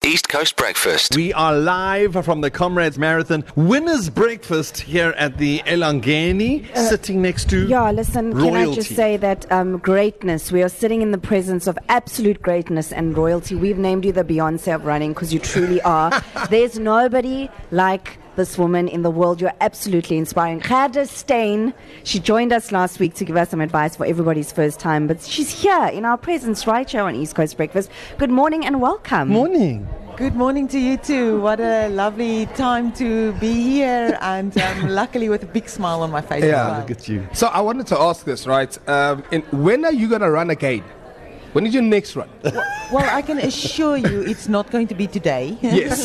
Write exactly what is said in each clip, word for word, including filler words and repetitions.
East Coast Breakfast. We are live from the Comrades Marathon Winners Breakfast here at the Elangeni, uh, sitting next to Yeah, listen, royalty. Can I just say that um, greatness, we are sitting in the presence of absolute greatness and royalty. We've named you the Beyonce of running because you truly are. There's nobody like this woman in the world. You're absolutely inspiring. Gerda Steyn, she joined us last week to give us some advice for everybody's first time, but she's here in our presence right here on East Coast Breakfast. Good morning and welcome. Morning. Good morning to you too. What a lovely time to be here, and um, luckily with a big smile on my face. Yeah, as well. Look at you. So I wanted to ask this, right? Um, in, when are you going to run again? When is your next run? Well, I can assure you it's not going to be today. Yes.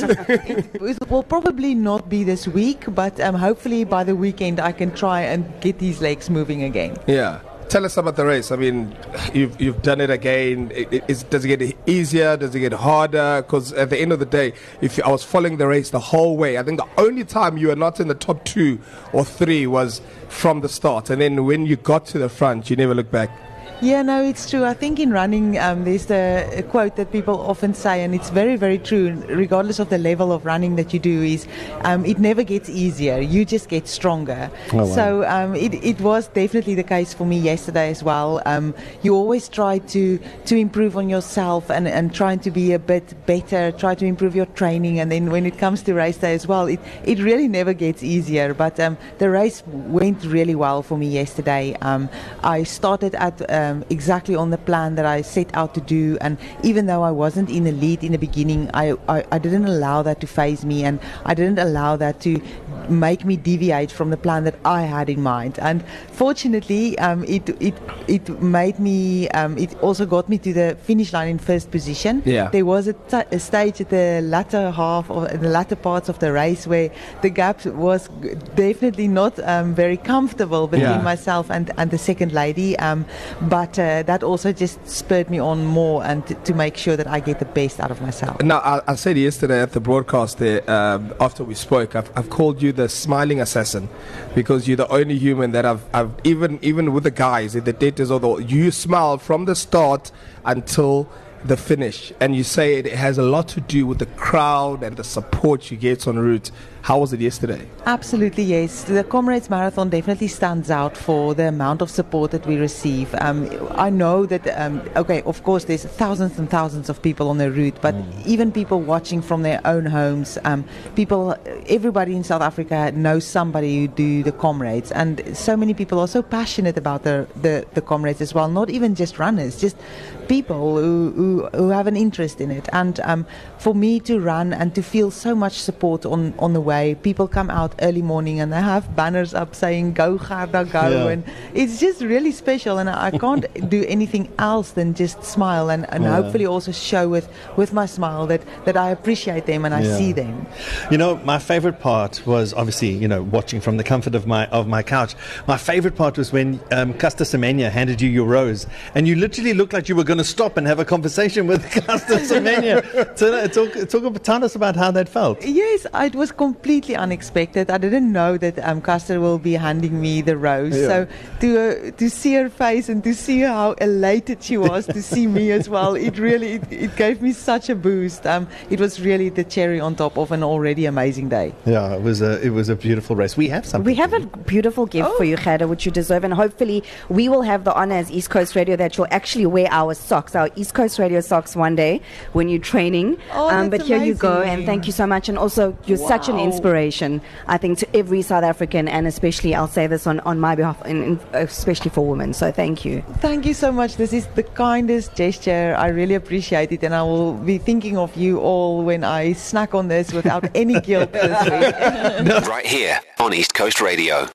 It will probably not be this week, but um, hopefully by the weekend I can try and get these legs moving again. Yeah. Tell us about the race. I mean, you've you've done it again. It, it, is, does it get easier? Does it get harder? Because at the end of the day, if you, I was following the race the whole way, I think the only time you were not in the top two or three was from the start. And then when you got to the front, you never looked back. Yeah, no, it's true. I think in running, um, there's the a quote that people often say, and it's very, very true, regardless of the level of running that you do, is um, it never gets easier. You just get stronger. Oh, wow. So um, it, it was definitely the case for me yesterday as well. Um, you always try to, to improve on yourself and, and trying to be a bit better, try to improve your training. And then when it comes to race day as well, it, it really never gets easier. But um, the race went really well for me yesterday. Um, I started at... Uh, Um, exactly on the plan that I set out to do, and even though I wasn't in the lead in the beginning, I, I, I didn't allow that to faze me, and I didn't allow that to make me deviate from the plan that I had in mind. And fortunately, um, it it it made me um, it also got me to the finish line in first position. Yeah. There was a, t- a stage at the latter half or the latter parts of the race where the gap was g- definitely not um, very comfortable between Yeah. myself and, and the second lady. Um, But uh, that also just spurred me on more and t- to make sure that I get the best out of myself. Now, I, I said yesterday at the broadcast there, um, after we spoke, I've, I've called you the smiling assassin because you're the only human that I've, I've even even with the guys, the daters, or the, you smile from the start until the finish, and you say it has a lot to do with the crowd and the support you get en route. How was it yesterday? Absolutely, yes. The Comrades Marathon definitely stands out for the amount of support that we receive. Um, I know that, um, okay, of course, there's thousands and thousands of people on the route, but mm. even people watching from their own homes, um, people, everybody in South Africa knows somebody who do the Comrades, and so many people are so passionate about the, the, the Comrades as well, not even just runners, just people who, who, who have an interest in it. And um, for me to run and to feel so much support on, on the way, people come out early morning and they have banners up saying go Gerda go, yeah. and it's just really special, and I, I can't do anything else than just smile and, and yeah. hopefully also show with, with my smile that, that I appreciate them and I yeah. see them. You know, my favorite part was obviously, you know, watching from the comfort of my of my couch. My favorite part was when um, Caster Semenya handed you your rose, and you literally looked like you were going to stop and have a conversation with Caster Semenya. So, talk, talk, tell us about how that felt. Yes, it was completely unexpected. I didn't know that um, Caster will be handing me the rose. Yeah. So to uh, to see her face and to see how elated she was to see me as well, it really it, it gave me such a boost. Um, it was really the cherry on top of an already amazing day. Yeah, it was a it was a beautiful race. We have something. We have a beautiful gift Oh. for you, Gerda, which you deserve, and hopefully we will have the honor as East Coast Radio that you'll actually wear our socks, our East Coast Radio socks one day when you're training. Oh, um, but that's here you go, amazing. and thank you so much. And also, you're such an Wow. inspiration, I think, to every South African, and especially, I'll say this on, on my behalf, and, and especially for women. So thank you. Thank you so much. This is the kindest gesture. I really appreciate it, and I will be thinking of you all when I snack on this without any guilt this week. Right here on East Coast Radio.